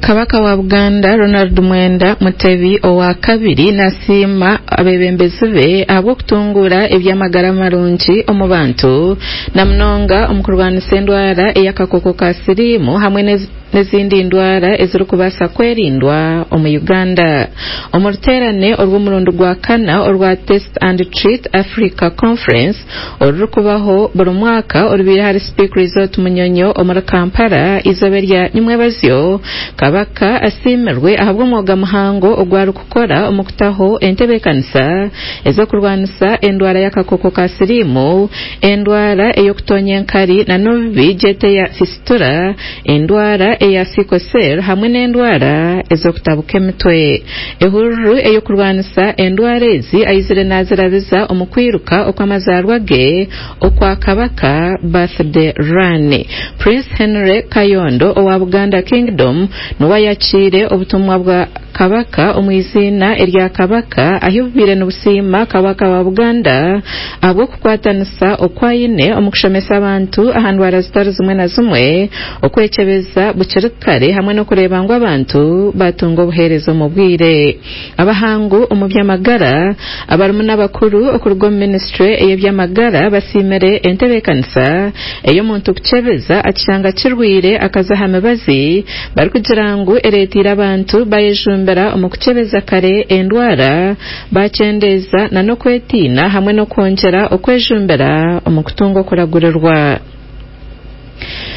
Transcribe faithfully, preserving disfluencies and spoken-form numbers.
Kabaka wa Buganda Ronald Mwenda Mutebi owa kabiri nasima abebembezi be abo kutungura ebyamagara marungi omu bantu namunonga omukurwanisa endwara eyakakoko ka siriimu hamwe n'ezindi ndwara eziri kubasa kwerindwa omu Uganda. Omuruterane orw'omurundi gwa kana orwa Test and Treat Africa Conference oruri kubaho buri mwaka orubire hari Speak Resort Munyonyo omuri Kampala izobe rya nyumwebazyo Kabaka asimirwe ahabwa umwuga muhango ogwari kukora omukutaho entebekanisa ezo kurwanisa endwara y'akakoko ka siriimu, endwara eyokutonyenkari na nobibi jete ya fistula, endwara eya sikosel hamwe n'endwara ezo kutabuka emitwe. Ehururu eyokurwanisa endwara ezi ayizire nazirabiza omukwiruka okw'amazarwa ge okwa Kabaka Birthday Run. Prince Henry Kayondo owa Buganda Kingdom nuwa yakire obutumwa bwa Kabaka omwizina erya Kabaka ahubire n'obusima Kabaka wa Buganda abo kukwatanisa okwayine omukushomesa abantu ahandwara zitari zimwe na zimwe okwechebeza bukirikare hamwe no kureba ngo abantu batunga obuherezo mu bwire. Abahangu omu byamagara abarimu n'abakuru okurwa ministry eyebyamagara basimere entebekanisa eyo muntu kuchebeza akishanga kirwire akazahamebazi bari kugira ngo eretira abantu bayejumbera omu kuchebeza kare endwara bachendeza na no kwetina hamwe no kongera okwejumbera omu kutunga okuragurirwa.